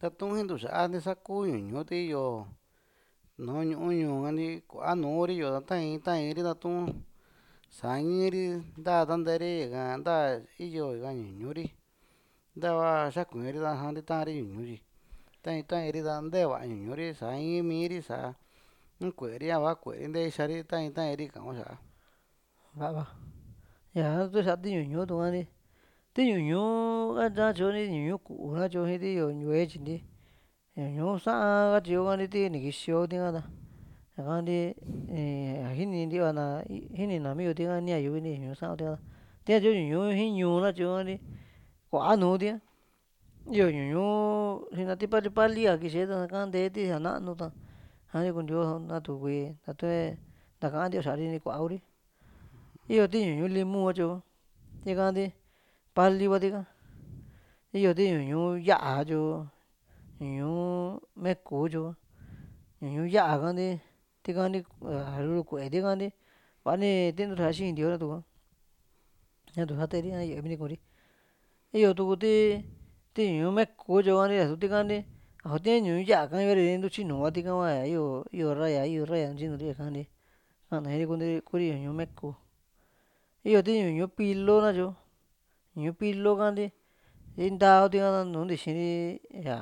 Tatu'n jin ntuxa'a saku ñuñuti yo nuu ñu'u ñuu kani kua'a nuuri yo ta'iin ri tatu'n sañi'ri nta tante'eri nta iyo ka ñuñuri ntava xakui'ri taja ntita'ari ñuñu tyi ta'iin ri ta ntee va'a ñuñuri sa in miiri sa nu kue'eri a iva kue'eri ntee ixari ta'iin ri ka'un xa'a. Va'a va ñaa tu xaa tiñuñu tu'ani tiñuñu nakatyo ni ñuñu ku'u nakatyo jiri yo ntuve tyinti ñuñu sa'an katyio ti ni kixio tika ta ñakanti ña jini ntiva na jini na miyo tika nia yuvi ni ñuñu sa'an tika tika tyo ñuñu jin ñuu nakatyioti kua'a nuuti iyo ñuñu xina ti pali pali a kixi'e ta ika nteeti a nanu ta jani kuntio natu kuii ntatue ntaka ntiu xa'ri ni kua'a Kuri iyo ti ñuñu limu katyo tikanti pali kua tika iyo ti ñuñu ya'a katyo ñuñu meku katyo ñuñu ya'a kanti tikanti lulu ku'e tikanti va'ni ti ntuxa'a xintiu tu'ka ñatu sate'ri a ye'e mini Kuri iyo tuku ti ñuñu meku katyo asu tikanti asu ti ñuñu ya'a ka ivari ntutyinu kua tika hua iyo raya ntyinuri ñakanti ka'na Kuri ñuñu meku iyo ti ñuñu pilo nakatyo ñuñu pilo kanti intaa tika nùù ntixiri ña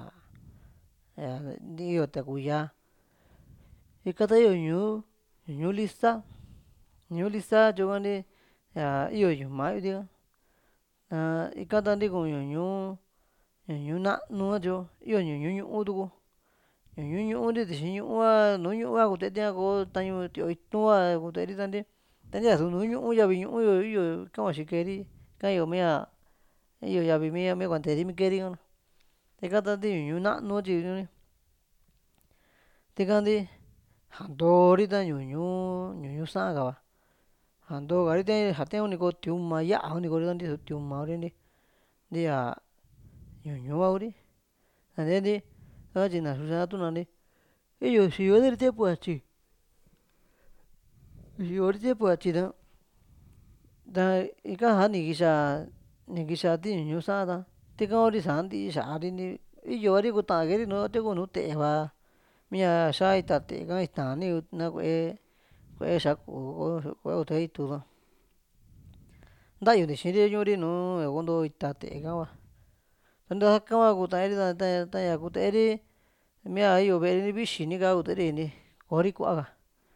iyo takuya ika ta iyo ñuñu lisa katyo kanti ña iyo yu'ma yu'u tika ika ta ntikuu ñuñu nanu katyo iyo ñuñu ñu'u tuku ñuñu ñu'u nti tixi ñu'u a nùù ñu'u a kute tika koo tañu tio itu'n hua kuteri ta ntia a'su nùù ñu'u yavi ñu'u iyo ika hua xikeri ika iyo mia iyo yavi mi kuanteri mi keeri ka ika ta ti ñuñu nanu katyi tikanti ja ntoori ta ñuñu sa'an ka va ja ntoo ka ri ja tia kuni koo tiuma ya'a kuni koori nti'i so tiuma Kuri ntia ñuñu ka Kuri ntante'nti kakatyi na xu ñatuu nani iyo xiyo'ri tiempo yatyi xi'yori tiempo yatyi ta ika ja ni kixa ti ñuñu sa'an ta tika Kuri saa ntii xa'ri iyori kutaa keri taku nùù te'e va mia xaa ita te'e ka itani na kuee xaku kue kute itu ta nta'yu tixiri ñu'ri nùù ña konto ita te'e ka hua ntaka hua kutairi ta ña kute'ri mia iyo ve'e ri vixi ni kaa kuteri kori kua'ka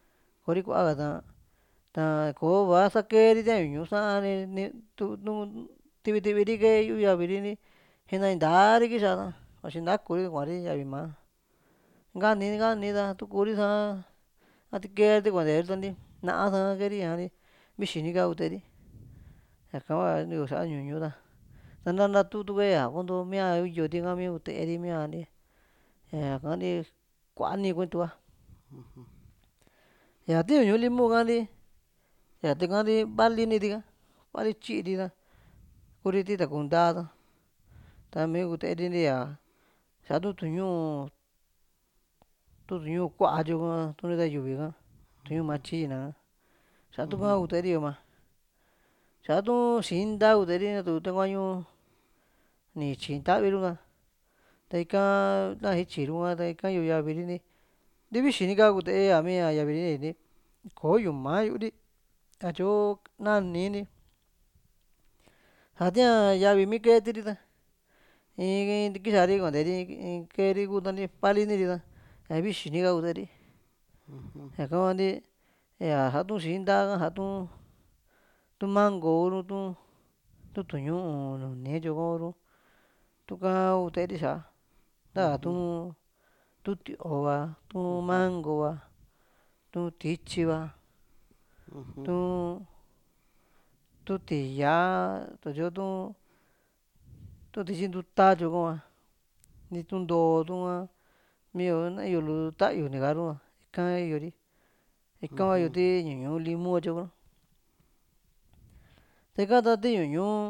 ta kò'o va'a sakeri tia ñuñu sa'an ni tivi tivi ri kee yu'u yaviri jina ni ntaari kixa ta vaxi ntakuri kuari yavi maa nkani ta tu Kuri saa a keri kuanteri ta na'a saa keri ña'ri vixi ni kaa kuteri ñaka hua ntiu xa'a ñuñu ta ntatu'tu kue a konto mia iyo tika mi kute'eri mia ñakanti kuani kuentua ña ti ñuñu limu kanti ña takanti vali ni tika vali tyiri ta Kuri ti takuu ntaa ta mi kute'eri ntia saa tu tuñu'u ku'a katyo tu nita yuvi ka tuñu'u matyina ka saa tuka kuteri yo'ma sa'tu xi'in nta kuteri tu takuañu ni tyi tavi ru ka ta ika ta ityi ru ka ta ika iyo yaviri ntivixi ni kaa kutee a mia yaviri ni kò'o yu'ma yu'ri satyo nani jatia yavi mi keetiri ta in kixari kuanteri in keeri kutanti palini ri ta ña vixi ni kaa kuteri ñaka huanti ña sa'tu xi'in nta ka sa'tu tu mango kuru tu tuñu'u nuni katyo kuru tuka kuteri xa'a nta tu tio'o va tu mango va tu tityi va tu tia'a tutyo tu tityi ntuta katyo kua ni tu ntoo tu'a mio na iyo lu ta'yu ni karu ika iyori ika hua iyo ti ñuñu limu katyo ta ika ta ti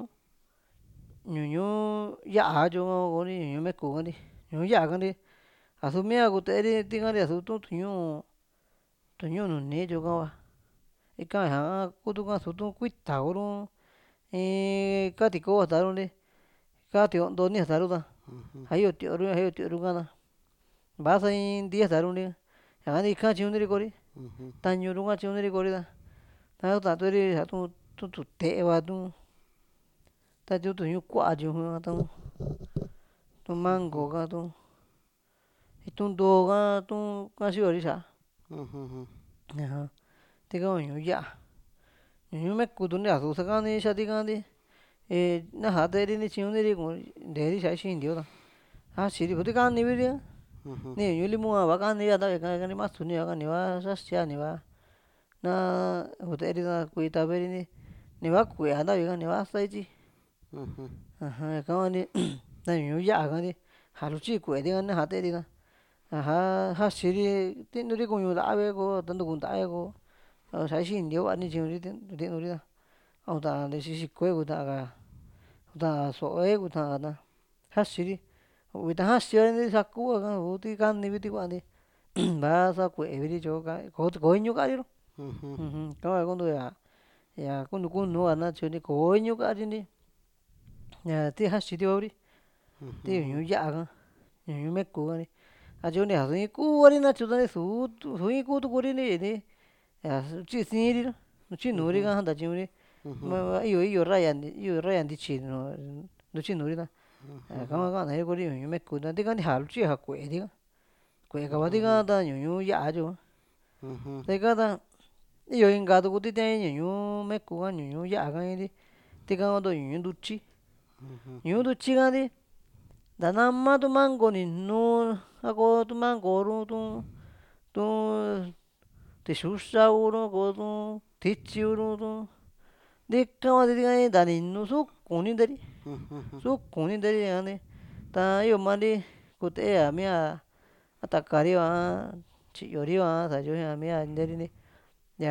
ñuñu ya'a katyo Kuri ñuñu meku kanti ñuñu ya'a kanti a'su mia kute'ri tikanti a'su tu tuñu'u nuni katyo kahua ika ñaa kutuka a'su tu kuita kuru in ka tikoo sataru ika tiondo ni sataru ta hay yo ti'oru ka'na mbá sa in 10 ta'a ru'un ña'ka ni ikán chiñúniri koori tañuru ka chiñúniri koori ta ta'turi ja tu'un tute'e va ta tu'un kua'a chujun tu'un mango ka tu'un ntoo ka tu'un síóri cha'a aja tika kua ñu'un ya'a ñu'un meku tu'un ni sakani xati ka'anti na jateri ni chiñuniri nteeri xa ixi intiu ta yaxiri koti kani kuri ni ñu'un limon a i'a kani masuni kani va xaxia kani va na kute'eri ta kui taveri ni va kue'a ntavi ka ni vasa ityi aja ñaka hua ta ñu'un ya'a ka ja luchi kue'e na jateri ta aja yaxiri ti'nuri kuñu la've koo tantu kunta'e koo xa ixi intiu va'a ni chiñuri ti'nuri ta a kuta ntixi xiko'e kuta ka só'oe kuta ka yaxiri uvi ta jaxiori saku kua uti kani viti kuanti vasa kue'e tyo kò'o iñu ka'riro ka'hua kuntu ña kunu kunua nakatyo kò'o iñu ka'rinti ña ti jaxi tiva'uri ti ñu'un ya'a ka ñu'un meku ka katyonti a in kuu'ari nakatyo su in kuu tukuri nti tyi si'iri tyinuri ka ntachiñuri iyo raya ntityi ntutyinuri ta ñaka hua ka'na kuri ñu'un meku tika ja luchi ja kue'e tika kue'e kava tika ta ñu'un ya'a tyo ta ika ta iyo inka tuku ti tii ñu'un meku ka ñu'un ya'a ka iiri tika kua ñu'un ntutyi ñu'un ntutyi kati nta nama tu mango ninu a ko tu mango ru tu tixuxa kuru a ko tu tityi kuru ntika hua tika nta ninu sukun ni nteeri sukun ni nteeri ña'ka ta iyo maanti kutee a mia takari va a tyiyori va a satyo mia nteri ña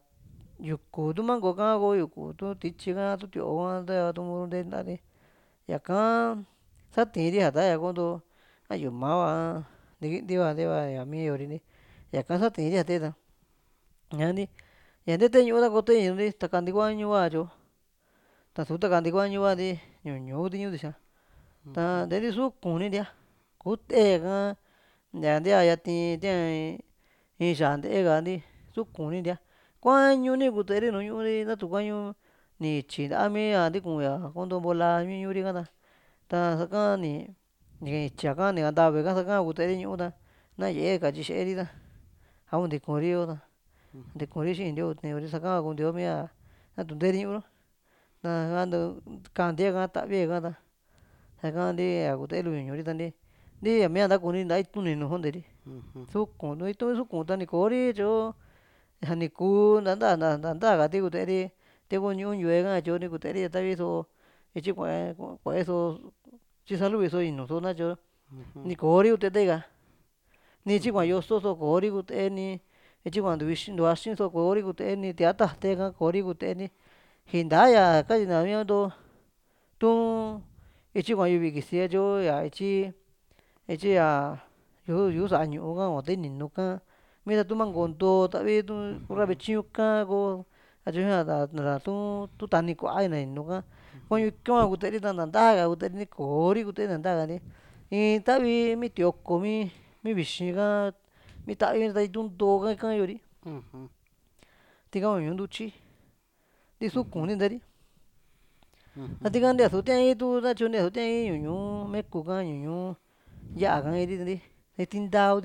yuku tu mango ka a ko yuku tu tityi ka tu tio'o ka tava tuku nteri ntari ñaka satiri ja ta'ña konto a yuma va a ntikinti va nteva ña mii'yori ñaka satiri ja tee ta ñaanti ña ntete ñu'u ta koto ininti taka ntii kuañu hua tyo tasu taka ntii kuañu hua ti ñuñu kuti ñu'unti xia ta nteeri sukun ni ntia kutee ka ña ntia yati tia in yaa nte'e kanti sukun ni ntia kuañu ni kuteri nùù ñu'u ri natu kuañu ni ityi nta'a mia ntikuu ña konto vola mi ñu'u ri'ka ta saka ni ityia ka ni kantave ka saka kuteri ñu'u ta na ye'e katyi xe'eri ta a kuntikuri yo ta ntikuri xii ntiu niuri saka hua kuntio mia natu nteri ñu'u ta saka kantue ka ta'vie ka ta ñaka nti ña kutee lu ñuñu ri ta nti ya mia ntakuni nta'a itu'n ninu sonteri sukun itu'n sukun ta ni koori tyo ja ni kuu nta nta kati kuteri ti kuu ñu'u ntu'e ka tyoni kuteri tavi so ityi kue'e so tyisalu'i so inu so nakatyo ni koori kuteta'i ka ni ityi kuaa yoso so koori kutee ni ityi kua ntuvaxi so koori kutee ni tia'a tate ka koori kutee ni jintaya katyina mia tu ityi kuaa yuvi kisi tyo ña ityi ya yu'u sa'a ñu'u ka kuatee ninu ka mira tu mango ntoo tavi tu kurra vityiñu ka ko katyo xia ta tu tani ku'a ina ninu ka kuañu ika hua kuteri ta nta nta'a ka kuteri ni koori kuteri nta nta'a ka ni in tavi mi tioko mi vixi ka mi tavi ta itu'n ntoo ka ika yo'ri tika hua ñu'un ntutyi ti sukun ni nteeri ta tika ntia su tia'itu nakatyo ntia i'su tia'i ñu'un meku ka ñu'un ya'a ka iiri nti tintavu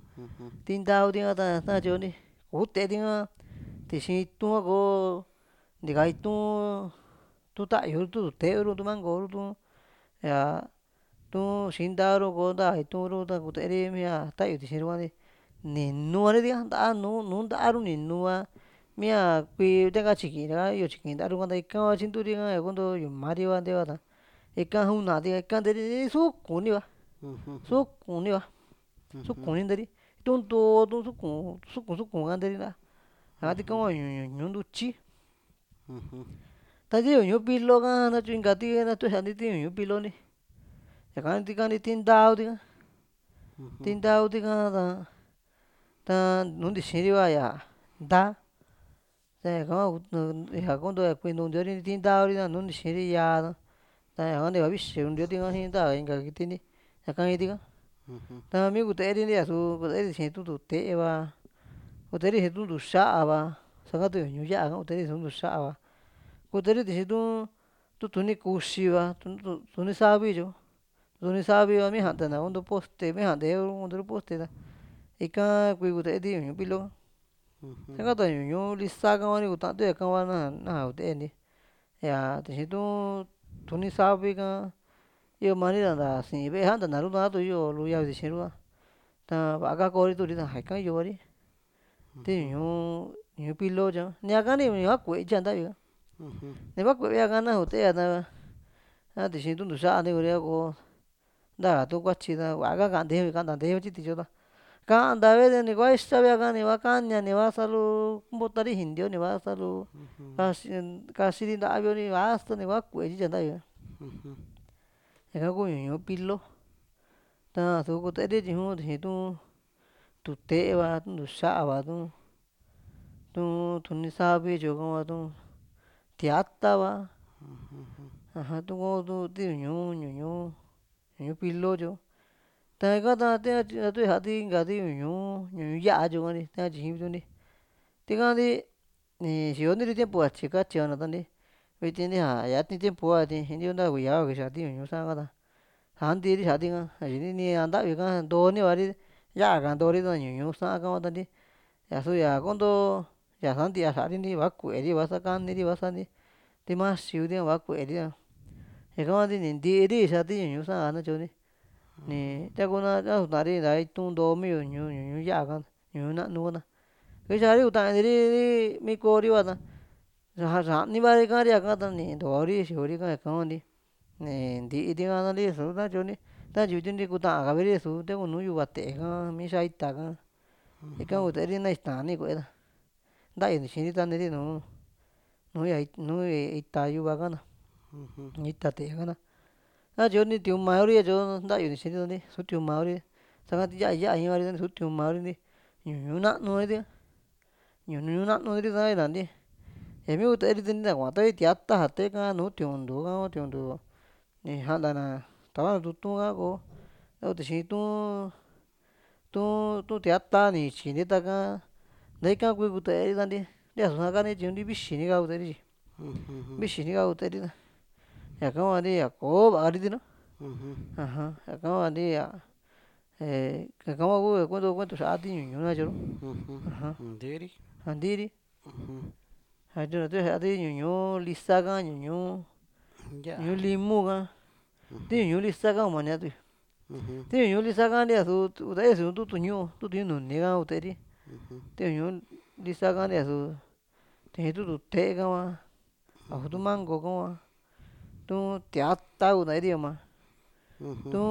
tika ta nakatyo nti kutee tika tixi itu'n ha koo ntika itu'n tu ta'yu tu tute ru tu mango ru tu ña tu xintaru ko nta itu'n ru ta kuteri mia ta'yu tixi ru ninu kuari tika nùù nta'a ru ninu va mia kui tika tyikii ra iyo tyiki nta'a ru ta ika hua tyinturi ka ña kunto yuma ri va nteva ta ika una tika ika nteri sukun ni va sukun ni va sukun ni nteri itu'n ntoo tu sukun ka nteri nta'a ñaka tika hua ñu'un ntutyi ta ti ñu'un vilo ka nakatyo inka ti natue sianti ti ñu'un vilo nti ñaka tika nti ti ntavu tika ta nùù ntixiri va ña nta'a ta ñaka hua ña kunto ña kuiintu ntiori ti ntauri nùù ntixiri yaa ta ñaka ntiva vixi kuntioti ka si nta inka kiti nti yakan iti ka ujú, ta mi kuteri ntia su kuteri xii tu tute va kuteri xii tu ntuxa'a va saka tu ñu'u ya'a ka kuteri xii tu ntuxa'a va kuteri xii tu tuni kuxi va tuni savi tyo tuni savi va mi ja'ntena konto poste mi ja'nte kontori poste ta ika kui kuteri ñu'u pilo ka ujú, saka ta ñu'u lisa ka va ni kuta'ntu ñaka va naja kute'e ña tixii tu tuni savi ka iyo mani ra nta sii ve'e ja'ntena ru a tu iyo lu yavi tixii ru ta va'a kakori turi ta ika iyo vari ti ñu'u ñu'u pilo tyo ñaka ni ña kue'e tyaa ntavi ka ujú, ni va kue'e ka na jute'a ta a tixii tu ntuxa'a Kuri a ko nta tu kuatyi ta va'a ka kante ka'nta nte tyi tyi tyo ta ka'nta ve'e ni kuaixa ve'a ni va kaña ni va salu kumbotari jintiu ni va salu ujú, kaxiri ntavio ni vasa ni kua kue'e tyi tyaa ntavi ka ujú, ñaka kuu ñu'u pilo ta a su kuteri tyi jun tixii tu tute va tu ntuxa'a va tu tuni savi tyo ka va tu tiata va aja tu ti ñu'u pilo tyo ta ika ta tu ya'a ti inka ti ñu'u ya'a tyo ka ta'a tyi vitundi tikanti ni xiyoniri tiempo atyi katyi va nata nti viti nti'a yati tiempo a tyi nti'io nta kuiya kixa ti ñu'u sa'an ka ta ja'a ntiri xa'a tika nini ni a ntavi ka ntoni vari ya'a ka ntori ta ñu'u sa'an ka va ta nti ñasu ña konto ña santia sa'a ri nti va'a kue'ri va'a sakaniri va'a santi timaxiu tika va'a kue'ri a ñaka hua ni ntiiri xa ti ñu'u sa'an nakatyo ni takuna natari nta itu'n ntoo mi ñu'u ya'a ka ñu'u na'nu ka ta kixari kuta'ani ri mi ko'ri va ta xani vari ka'ri ñaka ta ni ntoori xi'ori ka ñaka hua nti ni ntii tika nali su nakatyo ni tatyi viti nti kuta'a ka viri su taku nùù yuva te'e ka mi xaa ita ka ika kuteri na ixtani ku'e ta nta'yu ni xini taniri nùù ita yuva ka na ita te'e ka na satyo ni tiumauri katyo nta'yu ni xini ntanti su tiumauri saka ya'a ya'a ii'vari su tiumauri nti ñu'u na'nu iti ka ñu'u na'nuri ka ita nti yami kuteri nta kuatari tiata ja'ta ka nùù tiuntu ka tiuntu ni ja'ntana tavana tutu'n ka ko tau tixii tu tiata ni ityi ta ka nta ika kui kuteri kanti riasu sakani tyi vixini ka kuteri tyi vixini ka kuteri ta ñaka hua nti kò'o va'a riti nùù aja ñaka hua nti ñaka hua kuu kuento xa'a ti ñuñu nakatyo ru aja ntiri ja ntiri ujú, satyo tu xaa ti ñuñu lisa ka ya'a ñu'u limu ka ti ñu'u lisa ka humania tu'ui ujú, ti ñu'u lisa ka ntia su kuteri su tu tuñu'u nuni ka kuteri ujú, ti ñu'u lisa ka ntia su tixii tu tute ka va ojo tu mango ka va tu tiata ku'nari ka'ma ujú, tu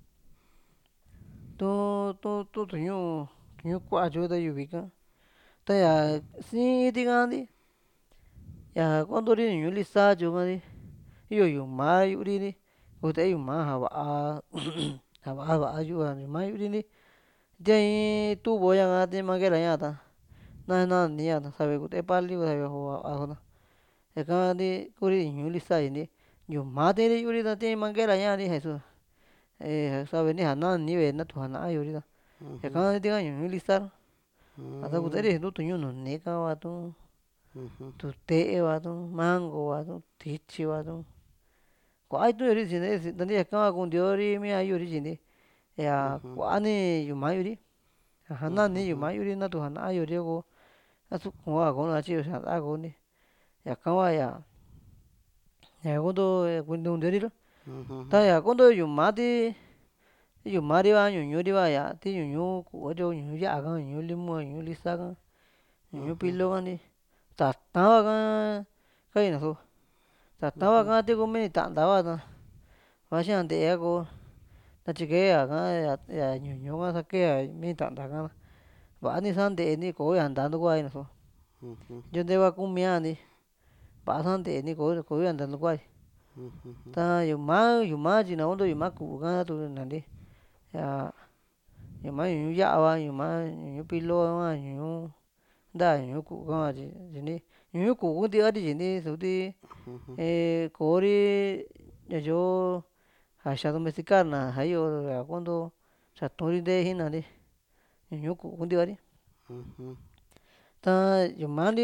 tu tuñu'u ku'a tyo ita yuvi ka taña sii tika nti ña kontori ñu'u lisa tyo ka nti iyo yuma yu'ri nti kute yuma ja va'a ja va'a yuma yu'ri nti tia in tubo ña'ka tii manguera ña ta nani ña ta savi kute pali savi va'a ta ñaka nti Kuri ñu'u lisa tyi nti yuma tiiri yu'ri ta tii manguera ña'ri asu savi ni ja nani ve'e natu ja na'a yo'ri ta ñaka tika ñu'u lisa a ta kuteri tu tuñu'u nuni ka va tu ujú, tute va tu mango va tu tityi va tu kuaa itu'n yori tyi nta ñaka hua kuntiori mia yo'ri tyi nti ña kuani yuma yu'ri aja nani yuma yu'ri natu ja na'a yo'ri ko asuku'n hua koo nakatyi xaa sa'a koo nti ñaka hua ña konto kuntiori ru ujú, ta ña konto yuma ti yumari va ñuñu ri va ña ti ñuñu ku'u tyo ñuñu ya'a ka ñuñu limu ka ñuñu lisa ka ñuñu pilo ka nti tata'n hua ka kai nasu tata'n hua ka ti kumi ni ta'nta hua ta va xi'a nte'e ka koo ta tyikue ña'ka ña ñuñu ka sake ña mi ta'nta ka va'a ni sa'a nte'e kò'o llanta ntukua nasu ujú, yo nte va kumia nti va'a sa'a nte'e kò'o llanta ntukua ujú, ta yuma tyi na konto yuma ku'u ka tu nti ña yuma ñuñu ya'a va yuma ñuñu pilo ha ñuñu nta ñuñu ku'u ka va tyi nti ñuñu ku'u kunti'ari tyi nti suti ujú, kò'o ri ña yoo xa domesticar na ja iyo ja cuando xatun ntee jinari ñuñu ku'u kuntiva'ri Ujú. ta yumanli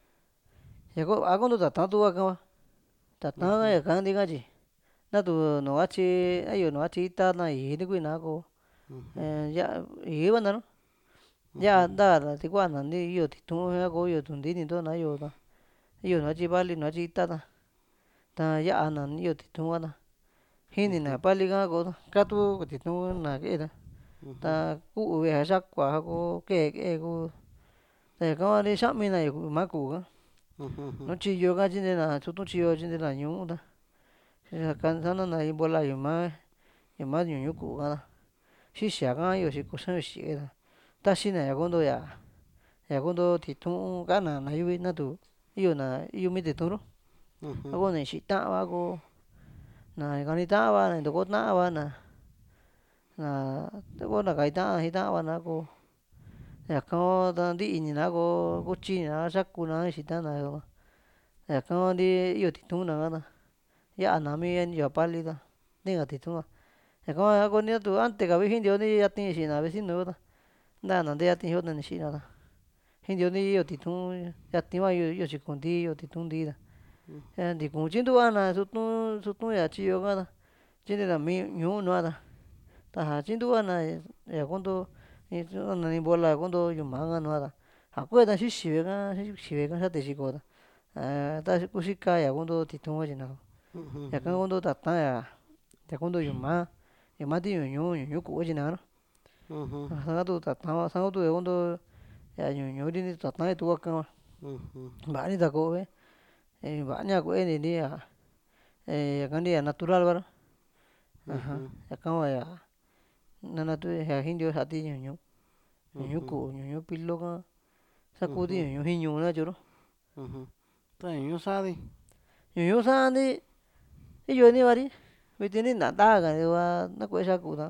ña a kuunto tata'n tu kua'ka va tata'n ka Ujú. ñaka ntika tyi natu nu katyi a nu katyi ita na ii'ni kuina a ko Ujú. ya'a ii'va nanu ya'a nta tikuana iyo titu'n a ko iyo tuntii ni ntona yo ta iyo nu katyi vali nu katyi ita ta ta ya'a na iyo titu'n ka ta jinina pali ka ko katu titu'n na kee ta Ujú. ta ku'u ve'e ja xakua ja ko kee kee ku ta ñaka hua xa'mina ima ku'u ka Ujú. nu tyiyo ka tyintena tutu'n tyiyo tyintena ñuu ta sanana in bola yuma ñuñu ku'u ka ta xixia ka iyo xiko xa'ayo xe'e ta taxina ña kunto ña kunto titu'n ka'na na yuvi natu iyo na iyo mi titu'n ru a ko ni xitava a ko na kani ta'a va na ntuko ta'a va na taku na ka'i ta'a ji ta'a va na ko ñaka hua ta ntii inina a ko kutyina a xakuna a xitana ñaka hua iyo titu'n na ka ta ya'a na mi ya pali ta ntika titu'n a ñaka hua koni atu ante ka vi jintioni yati xina vecino yo ta ntana nte yati yo ta ni xi'ina ta jintioni iyo titu'n yati hua iyo xiko ntii iyo titu'n ntii ta ña ntikuu tyintuva na sutu'n ña tyiyo ka ta tyintena mi ñuu nua ta taja tyintuva na ña kunto in bola ja kunto yuma ka nua ta ja kue ta xixi ve'e ka xixi ve'e ka xate xiko ta ta kuxika ña kunto titu'n ha tyi na ñaka kunto tata'n ña kunto yuma ti ñuñu ku'u katyi na Ujú. sa'ka tuku tata'n va sa'ka tuku ña kunto ña ñuñu ri tata'n itu kua'ka va Ujú. va'ni takoo va'nia ku'e nti ñaka ntia natural va aja Ujú. ñaka hua ña jintio sati ñuñu Ujú. ku'u ñuñu pilo ka sakuti Ujú. ñuñu jiñu nakatyo ru Ujú. Ta ñuñu sa'an di ñuñu sa'an li iyo ni vari viti ni na ntaa ka va naku'e xaku ta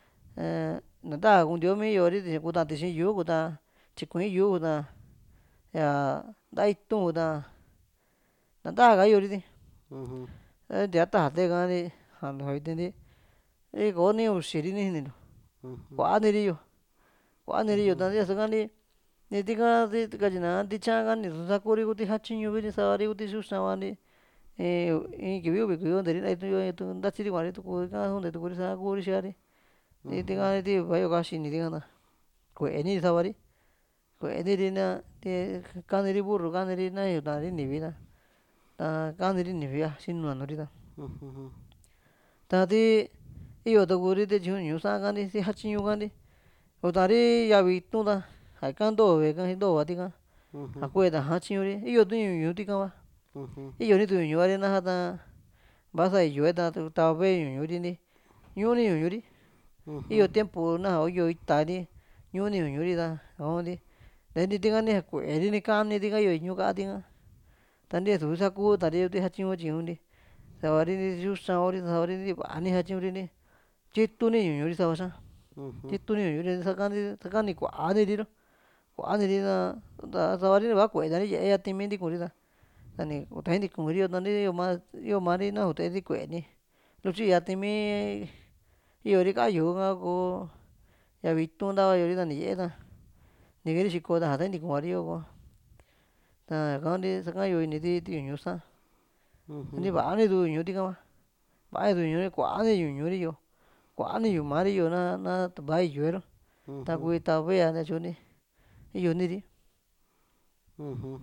na ntaa kuntio mi yo ri kuta tixi yu'u kuta tyikuii yu'u kuta ña nta'a itu'n kuta na ntaa ka iyo ri Ujú. ntia tajate ka'ri ja'ntua viti nti koni uxi ri ni sinintiu Ujú. kuaniri iyo Ujú. ta ntiaso ka nti tika katyina ntitya ka ni sakuri kuti jatyiñu viri sa'vari kuti xúxa va nti in kivi uvi kivi onte ri ntatsiri kua'ri tuku ika sunte tukuri sa'a Kuri xíari tika ti iva yo kaxini tika ta kue'e ni sava ri kue'niri na kaniri burru kaniri na ixtari nivi ta kaniri nivi a sinua nùù ri ta Ujú. ta ti iyo tukuri ti ñuñu sa'an ka ti jatyiñu ka nti utari yavi itu'n ta ja'ika ntoo ve'e ka ntoo va tika ja Ujú. kue ta jatyiñu ri iyo tu ñuñu tika va Ujú. iyo ni tu ñuñu a'ri naja ta vasa iyo'e ta tava'e ñuñu ri nti ñu'ni ñuñu ri iyo Ujú. tiempo na iyo ita ri ñu'ni ñuñu ri ta ñakunti nte tika ni kue'e ri ni kani tika iyo iñu ka'a tika ta nti su sakutari jatyiñu tyiñu nti sava ri xuxa Kuri sava ri va'a ni jatyiñu ri nti tyituni ñuñu ri sava xaa Ujú. tyituni ñuñu ri saka ni kua'ni ri ru kua'ni ri ta sava ri ni kue'e tari ye'e yati mi ntikuri ta tani kuta'i ntikuri yo ta yo mari na jute ri kue'e ni lutyi yati mi iyo ri ka'yu ka ko yavi itu'n ntava yo ri ta ni ye'e ta ni keeri xiko ta jata'i ntikuari yo ko ta ñaka kunti saka yoo ini ti ñuñu sa'an nti Ujú. va'a ni tu ñuñu tika va va'a ni tu ñuñu kua'ni ñuñu ri iyo kua'ni yuma ri iyo na va'a iyo'e ru Ujú. taku tava'e a nakatyo ni iyo ni ri Ujú.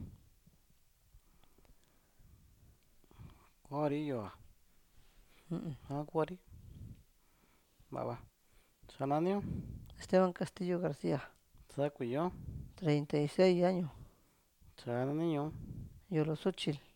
Kuari iyo a kuari va'a va sa naniu Esteban Castillo García sa kuiyo 36 años sa naniñu Yoloxochitl